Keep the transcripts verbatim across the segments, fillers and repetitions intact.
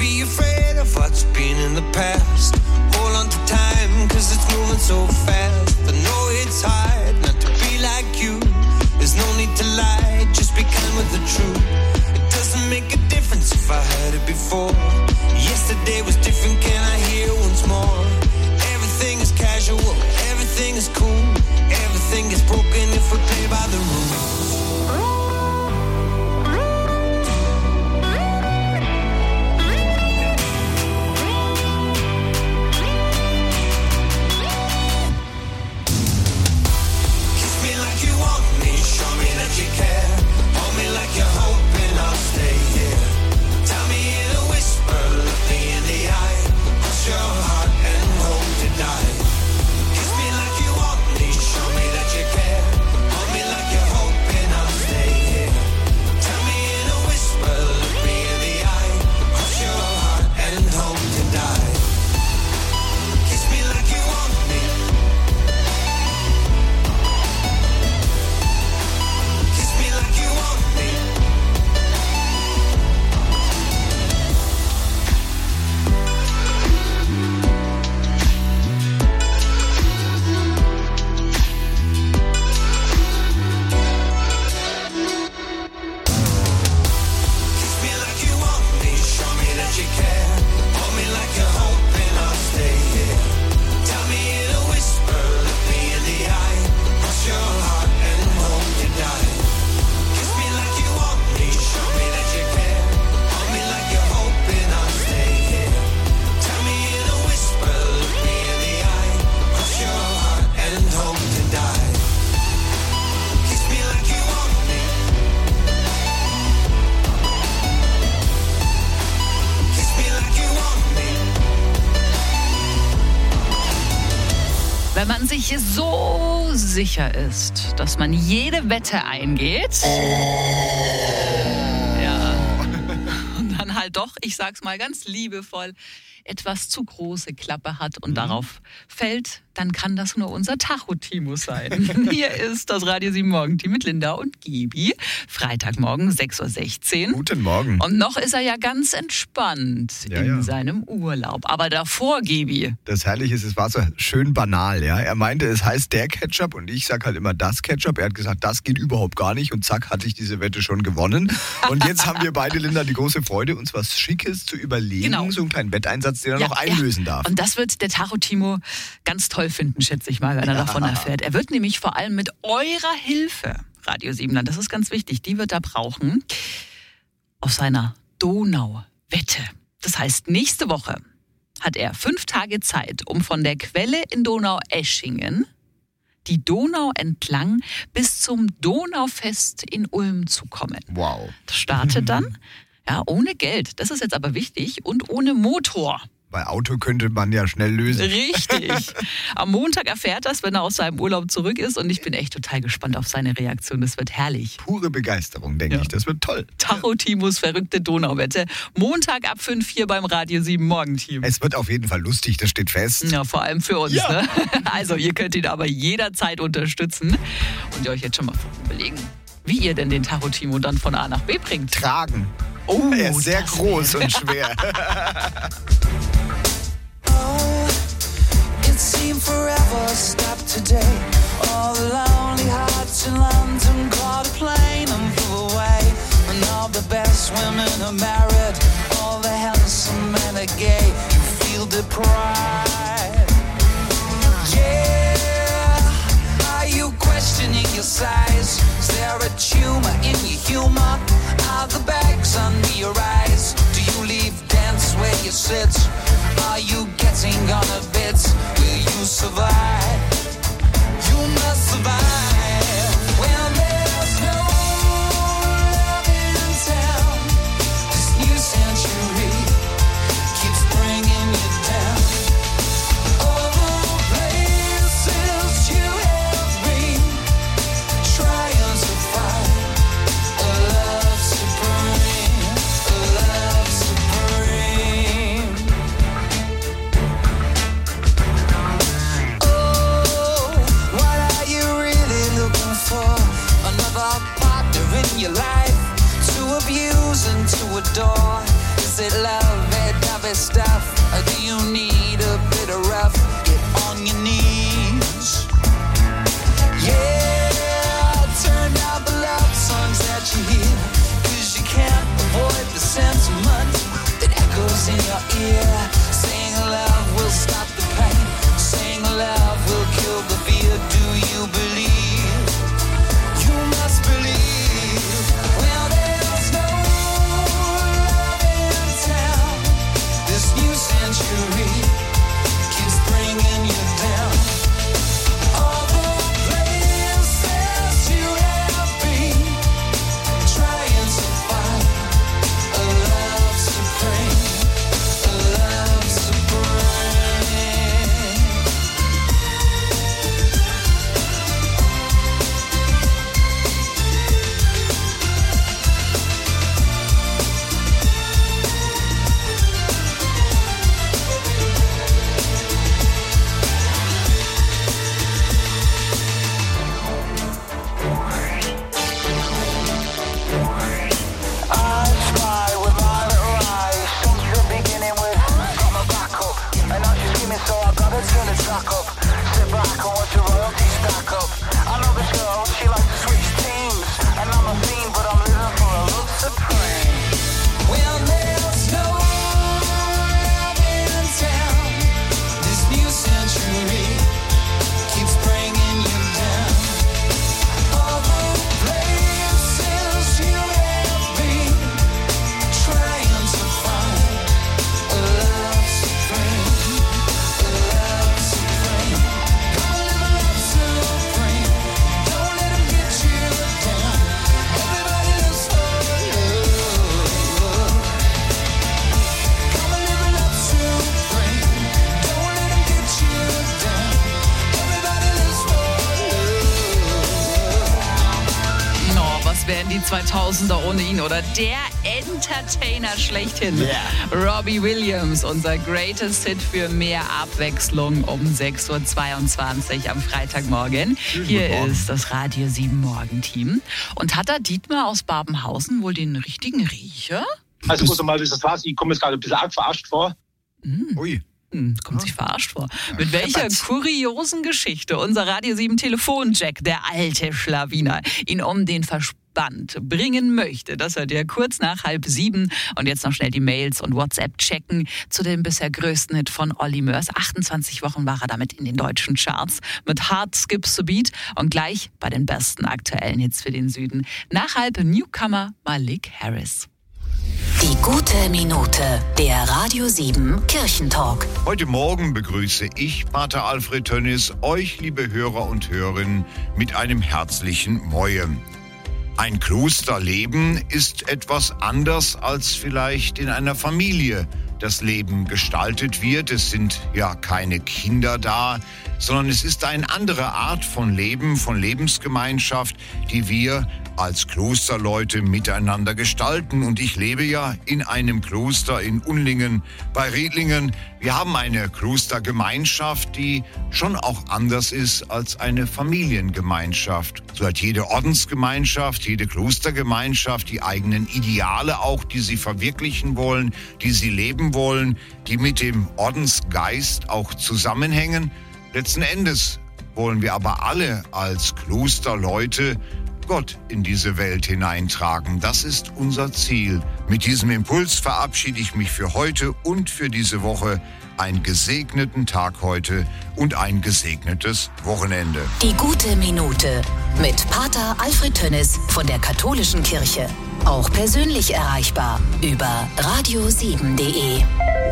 be afraid of what's been in the past. Hold on to time, cause it's moving so fast. I know it's hard not to be like you. There's no need to lie, just be kind with the truth. It doesn't make a difference if I heard it before. Yesterday was different, can I hear once more? Everything is casual, everything is cool. Everything is broken if we play by the rules. You care, hold me like you're hoping I'll stay here. Tell me in a whisper, look me in the eye. Cross your heart and hope to die. Kiss me like you want me, show me that you care. Hold me like you're hoping I'll stay here. Tell me in a whisper, look me in the eye. Cross your heart and hope to die. Kiss me like you want me. Wenn man sich so sicher ist, dass man jede Wette eingeht, ja, und dann halt doch, ich sag's mal ganz liebevoll, etwas zu große Klappe hat und mhm. darauf fällt, dann kann das nur unser Tacho-Timo sein. Hier ist das Radio sieben Morgenteam mit Linda und Gibi. Freitagmorgen sechs Uhr sechzehn. Guten Morgen. Und noch ist er ja ganz entspannt ja, in ja. seinem Urlaub. Aber davor, Gibi. Das Herrliche ist, es war so schön banal. Ja? Er meinte, es heißt der Ketchup und ich sag halt immer das Ketchup. Er hat gesagt, das geht überhaupt gar nicht und zack, hatte ich diese Wette schon gewonnen. Und jetzt haben wir beide, Linda, die große Freude, uns was Schickes zu überlegen. Genau. So einen kleinen Wetteinsatz, den er ja, noch einlösen ja. darf. Und das wird der Tacho-Timo ganz toll finden, schätze ich mal, wenn er ja. davon erfährt. Er wird nämlich vor allem mit eurer Hilfe, Radio Siebenland, das ist ganz wichtig, die wird er brauchen, auf seiner Donau-Wette. Das heißt, nächste Woche hat er fünf Tage Zeit, um von der Quelle in Donaueschingen die Donau entlang bis zum Donaufest in Ulm zu kommen. Wow. Das startet dann, ja, ohne Geld. Das ist jetzt aber wichtig und ohne Motor. Bei Auto könnte man ja schnell lösen. Richtig. Am Montag erfährt das, wenn er aus seinem Urlaub zurück ist. Und ich bin echt total gespannt auf seine Reaktion. Das wird herrlich. Pure Begeisterung, denke ja. ich. Das wird toll. Tacho-Timos verrückte Donauwette. Montag ab fünf hier beim Radio sieben Morgenteam. Es wird auf jeden Fall lustig, das steht fest. Ja, vor allem für uns. Ja. Ne? Also, ihr könnt ihn aber jederzeit unterstützen. Und ihr euch jetzt schon mal überlegen, wie ihr denn den Tacho-Timo dann von A nach B bringt. Tragen. Oh, er ist sehr groß und schwer. It seemed forever stopped today. All the lonely hearts in London caught a plane and flew away. And all the best women are married. All the handsome men are gay. You feel deprived. Yeah. Are you questioning your size? Is there a tumor in your humor? Are the bags under your eyes? Do you leave dance where you sit? Are you getting on a bit? Will you survive? You must survive when there's no love in town. This new century keeps bringing you down. All the places you have been, trying to find a love supreme, a love supreme. Another partner in your life to abuse and to adore. Is it love at zweitausender ohne ihn, oder? Der Entertainer schlechthin. Yeah. Robbie Williams, unser Greatest Hit für mehr Abwechslung um sechs Uhr zweiundzwanzig am Freitagmorgen. Schönen Hier ist das Radio sieben Morgenteam. Und hat da Dietmar aus Babenhausen wohl den richtigen Riecher? Also muss mal, wie das war. Ich komme jetzt gerade ein bisschen arg verarscht vor. Mm. Ui. Hm, kommt sich verarscht vor. Mit welcher kuriosen Geschichte unser Radio sieben Telefonjack, der alte Schlawiner, ihn um den Verstand bringen möchte. Das hört ihr kurz nach halb sieben. Und jetzt noch schnell die Mails und WhatsApp checken zu dem bisher größten Hit von Olli Mörs. achtundzwanzig Wochen war er damit in den deutschen Charts mit Hard Skips the Beat und gleich bei den besten aktuellen Hits für den Süden. Nach halb Newcomer Malik Harris. Die gute Minute, der Radio sieben Kirchentalk. Heute Morgen begrüße ich, Pater Alfred Tönnis, euch, liebe Hörer und Hörerinnen, mit einem herzlichen Moje. Ein Klosterleben ist etwas anders, als vielleicht in einer Familie das Leben gestaltet wird. Es sind ja keine Kinder da, sondern es ist eine andere Art von Leben, von Lebensgemeinschaft, die wir als Klosterleute miteinander gestalten. Und ich lebe ja in einem Kloster in Unlingen bei Riedlingen. Wir haben eine Klostergemeinschaft, die schon auch anders ist als eine Familiengemeinschaft. So hat jede Ordensgemeinschaft, jede Klostergemeinschaft die eigenen Ideale auch, die sie verwirklichen wollen, die sie leben wollen, die mit dem Ordensgeist auch zusammenhängen. Letzten Endes wollen wir aber alle als Klosterleute Gott in diese Welt hineintragen. Das ist unser Ziel. Mit diesem Impuls verabschiede ich mich für heute und für diese Woche. Einen gesegneten Tag heute und ein gesegnetes Wochenende. Die gute Minute mit Pater Alfred Tönnis von der Katholischen Kirche. Auch persönlich erreichbar über radio sieben punkt de.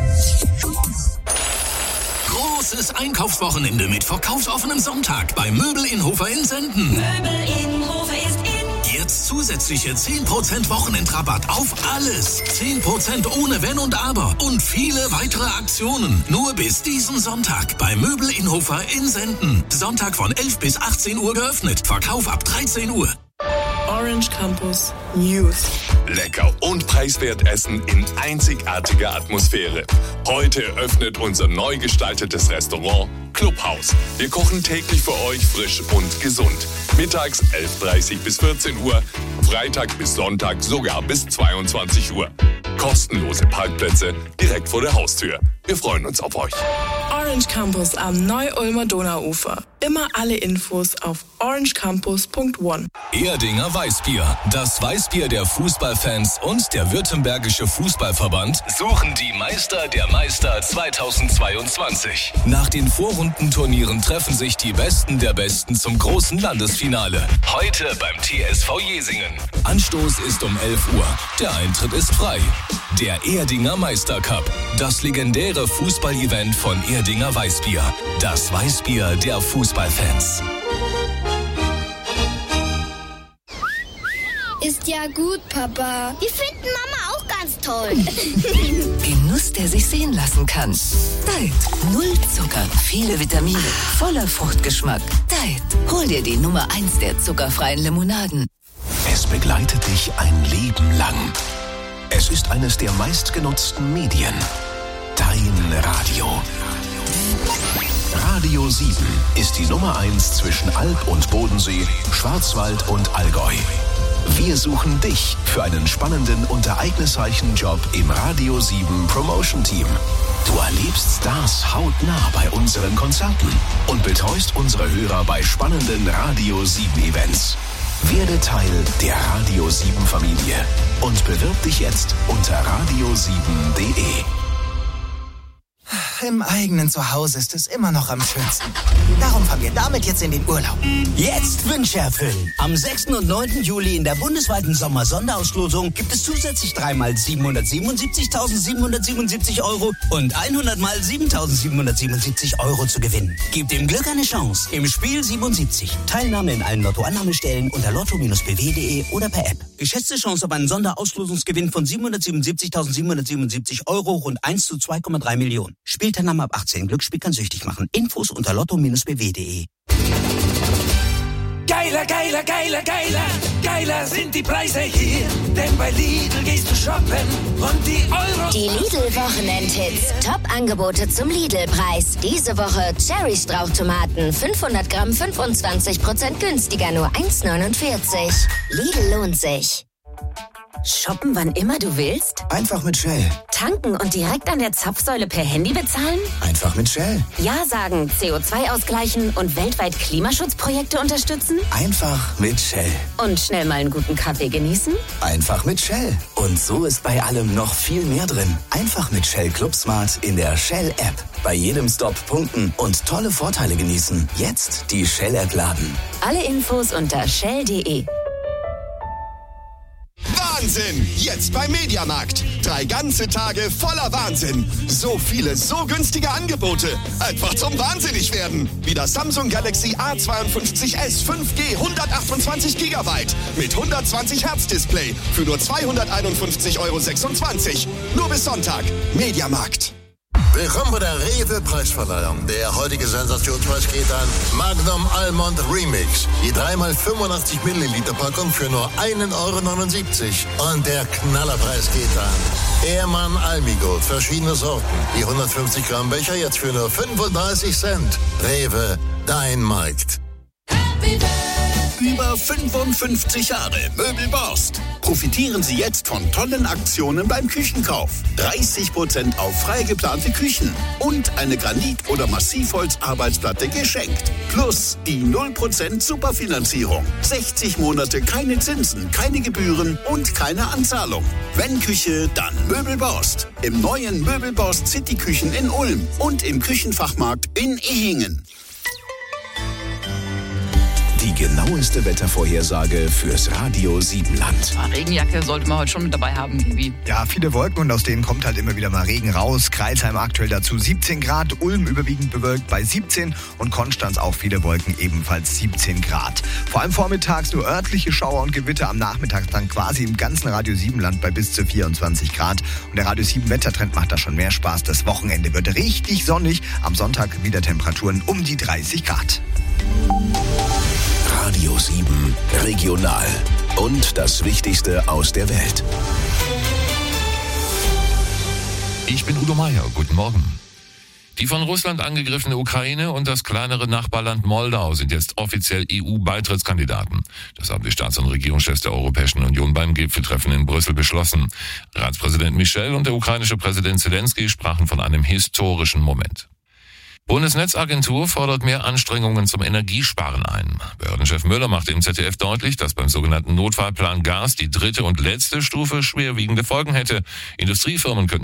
Großes Einkaufswochenende mit verkaufsoffenem Sonntag bei Möbel in Hofer in Senden. Möbel in Hofer ist in. Jetzt zusätzliche zehn Prozent Wochenendrabatt auf alles. zehn Prozent ohne Wenn und Aber. Und viele weitere Aktionen. Nur bis diesen Sonntag bei Möbel in Hofer in Senden. Sonntag von elf bis achtzehn Uhr geöffnet. Verkauf ab dreizehn Uhr. Orange Campus News. Lecker und preiswert essen in einzigartiger Atmosphäre. Heute öffnet unser neu gestaltetes Restaurant Clubhaus. Wir kochen täglich für euch frisch und gesund. Mittags elf Uhr dreißig bis vierzehn Uhr, Freitag bis Sonntag sogar bis zweiundzwanzig Uhr. Kostenlose Parkplätze direkt vor der Haustür. Wir freuen uns auf euch. Orange Campus am Neu-Ulmer Donauufer. Immer alle Infos auf orange campus punkt one. Erdinger Weißbier. Das Weißbier der Fußballfans und der Württembergische Fußballverband suchen die Meister der Meister zweitausendzweiundzwanzig. Nach den Vorrundenturnieren treffen sich die Besten der Besten zum großen Landesfinale. Heute beim T S V Jesingen. Anstoß ist um elf Uhr. Der Eintritt ist frei. Der Erdinger Meistercup. Das legendäre Fußball-Event von Erdinger Weißbier. Das Weißbier der Fußballfans. Ist ja gut, Papa. Wir finden Mama auch ganz toll. Genuss, der sich sehen lassen kann. Diet. Null Zucker, viele Vitamine, voller Fruchtgeschmack. Diet. Hol dir die Nummer eins der zuckerfreien Limonaden. Es begleitet dich ein Leben lang. Es ist eines der meistgenutzten Medien. Dein Radio. Radio sieben ist die Nummer eins zwischen Alb und Bodensee, Schwarzwald und Allgäu. Wir suchen dich für einen spannenden und ereignisreichen Job im Radio sieben Promotion Team. Du erlebst Stars hautnah bei unseren Konzerten und betreust unsere Hörer bei spannenden Radio sieben Events. Werde Teil der Radio sieben Familie und bewirb dich jetzt unter radio sieben punkt de. Im eigenen Zuhause ist es immer noch am schönsten. Darum fahren wir damit jetzt in den Urlaub. Jetzt Wünsche erfüllen. Am sechsten und neunten Juli in der bundesweiten Sommer-Sonderauslosung gibt es zusätzlich dreimal siebenhundertsiebenundsiebzigtausendsiebenhundertsiebenundsiebzig Euro und hundert mal siebentausendsiebenhundertsiebenundsiebzig Euro zu gewinnen. Gib dem Glück eine Chance im Spiel siebenundsiebzig. Teilnahme in allen Lottoannahmestellen unter lotto Bindestrich b w punkt de oder per App. Geschätzte Chance auf einen Sonderauslosungsgewinn von siebenhundertsiebenundsiebzigtausendsiebenhundertsiebenundsiebzig Euro rund eins zu zwei Komma drei Millionen. Spielteilnahme ab achtzehn. Glücksspiel kann süchtig machen. Infos unter lotto Bindestrich b w punkt de. Geil! Geiler, geiler, geiler, geiler, geiler sind die Preise hier. Denn bei Lidl gehst du shoppen und die Euro... Die Lidl-Wochenendhits. Top-Angebote zum Lidl-Preis. Diese Woche Cherry-Strauchtomaten. fünfhundert Gramm, fünfundzwanzig Prozent günstiger, nur eins neunundvierzig. Lidl lohnt sich. Shoppen, wann immer du willst? Einfach mit Shell. Tanken und direkt an der Zapfsäule per Handy bezahlen? Einfach mit Shell. Ja sagen, C O zwei ausgleichen und weltweit Klimaschutzprojekte unterstützen? Einfach mit Shell. Und schnell mal einen guten Kaffee genießen? Einfach mit Shell. Und so ist bei allem noch viel mehr drin. Einfach mit Shell Club Smart in der Shell-App. Bei jedem Stop punkten und tolle Vorteile genießen. Jetzt die Shell-App laden. Alle Infos unter shell punkt de. Wahnsinn! Jetzt beim Mediamarkt. Drei ganze Tage voller Wahnsinn. So viele, so günstige Angebote. Einfach zum Wahnsinnig werden. Wie das Samsung Galaxy A zweiundfünfzig S fünf G hundertachtundzwanzig Gigabyte mit hundertzwanzig Hertz Display für nur zweihunderteinundfünfzig Euro sechsundzwanzig. Nur bis Sonntag. Mediamarkt. Willkommen bei der Rewe-Preisverleihung. Der heutige Sensationspreis geht an Magnum Almond Remix. Die drei mal fünfundachtzig Milliliter Packung für nur ein Euro neunundsiebzig. Und der Knallerpreis geht an Ehrmann Almigold, verschiedene Sorten. Die hundertfünfzig Gramm Becher jetzt für nur fünfunddreißig Cent. Rewe, dein Markt. Über fünfundfünfzig Jahre Möbelborst. Profitieren Sie jetzt von tollen Aktionen beim Küchenkauf. dreißig Prozent auf frei geplante Küchen und eine Granit- oder Massivholz-Arbeitsplatte geschenkt. Plus die null Prozent Superfinanzierung. sechzig Monate keine Zinsen, keine Gebühren und keine Anzahlung. Wenn Küche, dann Möbelborst. Im neuen Möbelborst City Küchen in Ulm und im Küchenfachmarkt in Ehingen. Die genaueste Wettervorhersage fürs Radio Siebenland. Regenjacke sollte man heute schon mit dabei haben, irgendwie. Ja, viele Wolken und aus denen kommt halt immer wieder mal Regen raus. Kreilsheim aktuell dazu siebzehn Grad, Ulm überwiegend bewölkt bei siebzehn und Konstanz auch viele Wolken, ebenfalls siebzehn Grad. Vor allem vormittags nur örtliche Schauer und Gewitter, am Nachmittag dann quasi im ganzen Radio Siebenland bei bis zu vierundzwanzig Grad. Und der Radio sieben Wettertrend macht da schon mehr Spaß. Das Wochenende wird richtig sonnig. Am Sonntag wieder Temperaturen um die dreißig Grad. Radio sieben Regional. Und das Wichtigste aus der Welt. Ich bin Udo Meier. Guten Morgen. Die von Russland angegriffene Ukraine und das kleinere Nachbarland Moldau sind jetzt offiziell E U-Beitrittskandidaten. Das haben die Staats- und Regierungschefs der Europäischen Union beim Gipfeltreffen in Brüssel beschlossen. Ratspräsident Michel und der ukrainische Präsident Zelensky sprachen von einem historischen Moment. Bundesnetzagentur fordert mehr Anstrengungen zum Energiesparen ein. Behördenchef Müller machte im Z D F deutlich, dass beim sogenannten Notfallplan Gas die dritte und letzte Stufe schwerwiegende Folgen hätte. Industriefirmen könnten